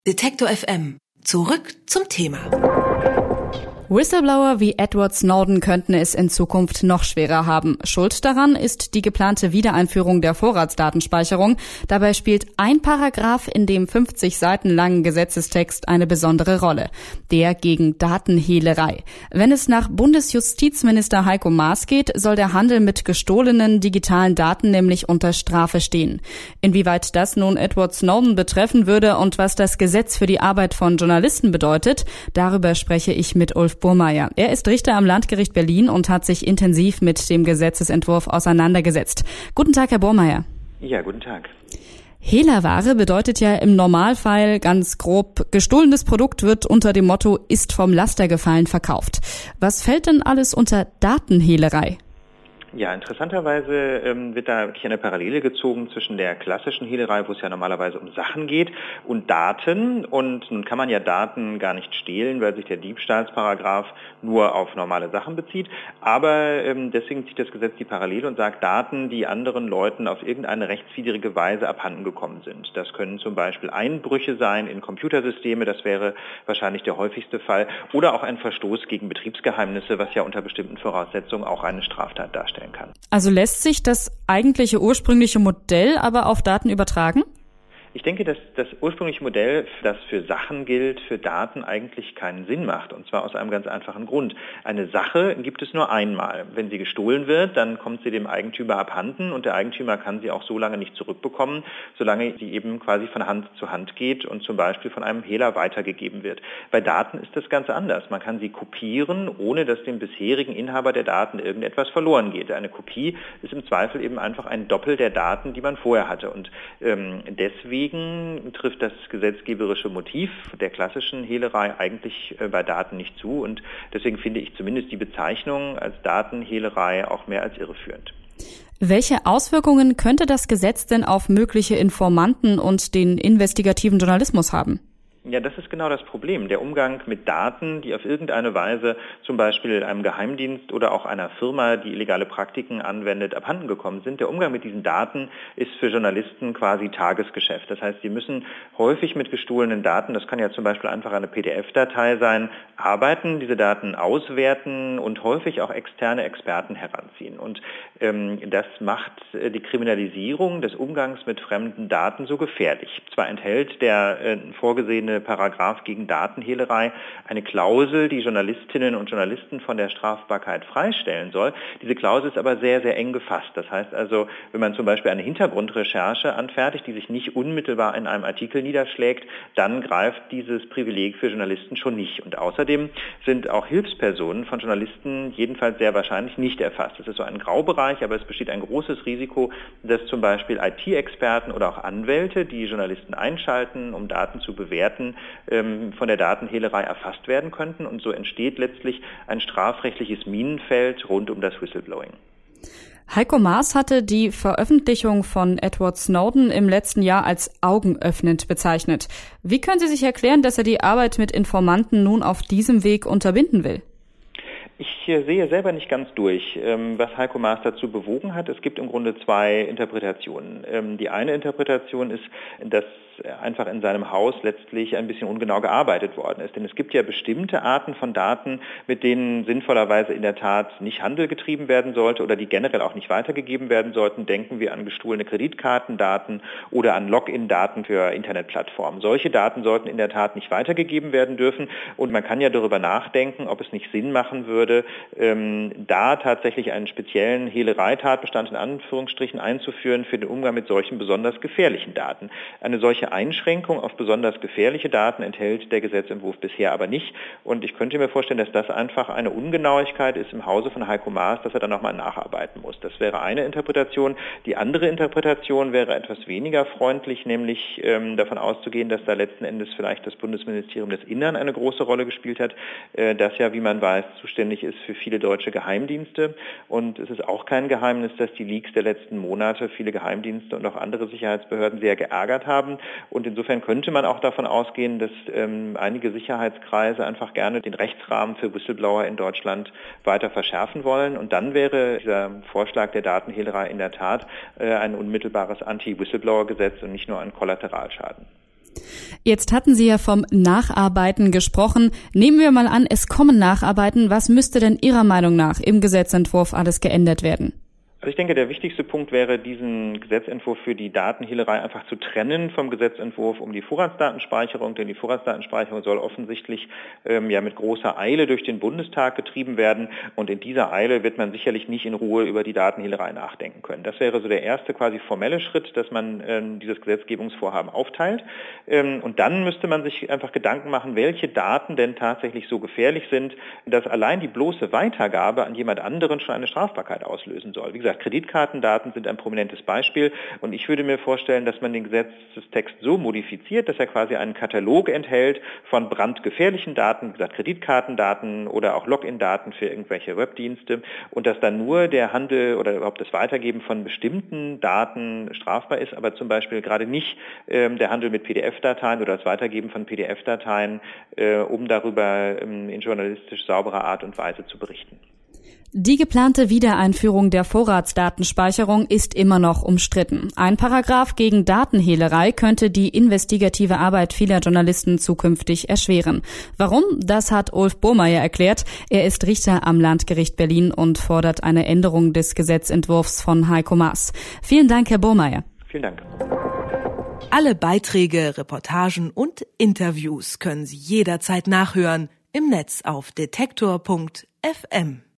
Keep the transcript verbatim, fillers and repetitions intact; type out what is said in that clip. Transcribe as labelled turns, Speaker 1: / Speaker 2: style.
Speaker 1: Detektor F M. Zurück zum Thema.
Speaker 2: Whistleblower wie Edward Snowden könnten es in Zukunft noch schwerer haben. Schuld daran ist die geplante Wiedereinführung der Vorratsdatenspeicherung. Dabei spielt ein Paragraph in dem fünfzig Seiten langen Gesetzestext eine besondere Rolle. Der gegen Datenhehlerei. Wenn es nach Bundesjustizminister Heiko Maas geht, soll der Handel mit gestohlenen digitalen Daten nämlich unter Strafe stehen. Inwieweit das nun Edward Snowden betreffen würde und was das Gesetz für die Arbeit von Journalisten bedeutet, darüber spreche ich mit Ulf Burmeier. Er ist Richter am Landgericht Berlin und hat sich intensiv mit dem Gesetzesentwurf auseinandergesetzt. Guten Tag, Herr Burmeier.
Speaker 3: Ja, guten Tag.
Speaker 2: Hehlerware bedeutet ja im Normalfall ganz grob, gestohlenes Produkt wird unter dem Motto ist vom Laster gefallen verkauft. Was fällt denn alles unter Datenhehlerei?
Speaker 3: Ja, interessanterweise ähm, wird da wirklich eine Parallele gezogen zwischen der klassischen Hehlerei, wo es ja normalerweise um Sachen geht, und Daten. Und nun kann man ja Daten gar nicht stehlen, weil sich der Diebstahlsparagraph nur auf normale Sachen bezieht. Aber ähm, deswegen zieht das Gesetz die Parallele und sagt, Daten, die anderen Leuten auf irgendeine rechtswidrige Weise abhanden gekommen sind. Das können zum Beispiel Einbrüche sein in Computersysteme, das wäre wahrscheinlich der häufigste Fall. Oder auch ein Verstoß gegen Betriebsgeheimnisse, was ja unter bestimmten Voraussetzungen auch eine Straftat darstellt. Kann.
Speaker 2: Also lässt sich das eigentliche ursprüngliche Modell aber auf Daten übertragen?
Speaker 3: Ich denke, dass das ursprüngliche Modell, das für Sachen gilt, für Daten eigentlich keinen Sinn macht. Und zwar aus einem ganz einfachen Grund. Eine Sache gibt es nur einmal. Wenn sie gestohlen wird, dann kommt sie dem Eigentümer abhanden und der Eigentümer kann sie auch so lange nicht zurückbekommen, solange sie eben quasi von Hand zu Hand geht und zum Beispiel von einem Hehler weitergegeben wird. Bei Daten ist das Ganze anders. Man kann sie kopieren, ohne dass dem bisherigen Inhaber der Daten irgendetwas verloren geht. Eine Kopie ist im Zweifel eben einfach ein Doppel der Daten, die man vorher hatte. Und ähm, deswegen Deswegen trifft das gesetzgeberische Motiv der klassischen Hehlerei eigentlich bei Daten nicht zu und deswegen finde ich zumindest die Bezeichnung als Datenhehlerei auch mehr als irreführend.
Speaker 2: Welche Auswirkungen könnte das Gesetz denn auf mögliche Informanten und den investigativen Journalismus haben?
Speaker 3: Ja, das ist genau das Problem. Der Umgang mit Daten, die auf irgendeine Weise zum Beispiel einem Geheimdienst oder auch einer Firma, die illegale Praktiken anwendet, abhanden gekommen sind. Der Umgang mit diesen Daten ist für Journalisten quasi Tagesgeschäft. Das heißt, sie müssen häufig mit gestohlenen Daten, das kann ja zum Beispiel einfach eine P D F-Datei sein, arbeiten, diese Daten auswerten und häufig auch externe Experten heranziehen. Und ähm, das macht äh, die Kriminalisierung des Umgangs mit fremden Daten so gefährlich. Zwar enthält der äh, vorgesehene Paragraph gegen Datenhehlerei eine Klausel, die Journalistinnen und Journalisten von der Strafbarkeit freistellen soll. Diese Klausel ist aber sehr, sehr eng gefasst. Das heißt also, wenn man zum Beispiel eine Hintergrundrecherche anfertigt, die sich nicht unmittelbar in einem Artikel niederschlägt, dann greift dieses Privileg für Journalisten schon nicht. Und außerdem sind auch Hilfspersonen von Journalisten jedenfalls sehr wahrscheinlich nicht erfasst. Das ist so ein Graubereich, aber es besteht ein großes Risiko, dass zum Beispiel I T-Experten oder auch Anwälte, die Journalisten einschalten, um Daten zu bewerten, von der Datenhehlerei erfasst werden könnten und so entsteht letztlich ein strafrechtliches Minenfeld rund um das Whistleblowing.
Speaker 2: Heiko Maas hatte die Veröffentlichung von Edward Snowden im letzten Jahr als augenöffnend bezeichnet. Wie können Sie sich erklären, dass er die Arbeit mit Informanten nun auf diesem Weg unterbinden will?
Speaker 3: Ich sehe selber nicht ganz durch, was Heiko Maas dazu bewogen hat. Es gibt im Grunde zwei Interpretationen. Die eine Interpretation ist, dass einfach in seinem Haus letztlich ein bisschen ungenau gearbeitet worden ist. Denn es gibt ja bestimmte Arten von Daten, mit denen sinnvollerweise in der Tat nicht Handel getrieben werden sollte oder die generell auch nicht weitergegeben werden sollten. Denken wir an gestohlene Kreditkartendaten oder an Login-Daten für Internetplattformen. Solche Daten sollten in der Tat nicht weitergegeben werden dürfen. Und man kann ja darüber nachdenken, ob es nicht Sinn machen würde, ähm, da tatsächlich einen speziellen Hehlereitatbestand in Anführungsstrichen einzuführen für den Umgang mit solchen besonders gefährlichen Daten. Eine solche Einschränkung auf besonders gefährliche Daten enthält der Gesetzentwurf bisher aber nicht. Und ich könnte mir vorstellen, dass das einfach eine Ungenauigkeit ist im Hause von Heiko Maas, dass er dann nochmal nacharbeiten muss. Das wäre eine Interpretation. Die andere Interpretation wäre etwas weniger freundlich, nämlich ähm, davon auszugehen, dass da letzten Endes vielleicht das Bundesministerium des Innern eine große Rolle gespielt hat, äh, das ja, wie man weiß, zuständig ist für viele deutsche Geheimdienste. Und es ist auch kein Geheimnis, dass die Leaks der letzten Monate viele Geheimdienste und auch andere Sicherheitsbehörden sehr geärgert haben. Und insofern könnte man auch davon ausgehen, dass ähm, einige Sicherheitskreise einfach gerne den Rechtsrahmen für Whistleblower in Deutschland weiter verschärfen wollen. Und dann wäre dieser Vorschlag der Datenhehlerei in der Tat äh, ein unmittelbares Anti-Whistleblower-Gesetz und nicht nur ein Kollateralschaden.
Speaker 2: Jetzt hatten Sie ja vom Nacharbeiten gesprochen. Nehmen wir mal an, es kommen Nacharbeiten. Was müsste denn Ihrer Meinung nach im Gesetzentwurf alles geändert werden?
Speaker 3: Also ich denke, der wichtigste Punkt wäre, diesen Gesetzentwurf für die Datenhehlerei einfach zu trennen vom Gesetzentwurf um die Vorratsdatenspeicherung, denn die Vorratsdatenspeicherung soll offensichtlich ähm, ja mit großer Eile durch den Bundestag getrieben werden und in dieser Eile wird man sicherlich nicht in Ruhe über die Datenhehlerei nachdenken können. Das wäre so der erste quasi formelle Schritt, dass man ähm, dieses Gesetzgebungsvorhaben aufteilt ähm, und dann müsste man sich einfach Gedanken machen, welche Daten denn tatsächlich so gefährlich sind, dass allein die bloße Weitergabe an jemand anderen schon eine Strafbarkeit auslösen soll. Wie gesagt, Kreditkartendaten sind ein prominentes Beispiel und ich würde mir vorstellen, dass man den Gesetzestext so modifiziert, dass er quasi einen Katalog enthält von brandgefährlichen Daten, wie gesagt Kreditkartendaten oder auch Login-Daten für irgendwelche Webdienste und dass dann nur der Handel oder überhaupt das Weitergeben von bestimmten Daten strafbar ist, aber zum Beispiel gerade nicht ähm, der Handel mit P D F-Dateien oder das Weitergeben von P D F-Dateien, äh, um darüber ähm, in journalistisch sauberer Art und Weise zu berichten.
Speaker 2: Die geplante Wiedereinführung der Vorratsdatenspeicherung ist immer noch umstritten. Ein Paragraph gegen Datenhehlerei könnte die investigative Arbeit vieler Journalisten zukünftig erschweren. Warum? Das hat Ulf Bohrmeier erklärt. Er ist Richter am Landgericht Berlin und fordert eine Änderung des Gesetzentwurfs von Heiko Maas. Vielen Dank, Herr Bohrmeier.
Speaker 3: Vielen Dank.
Speaker 1: Alle Beiträge, Reportagen und Interviews können Sie jederzeit nachhören im Netz auf detektor punkt f m.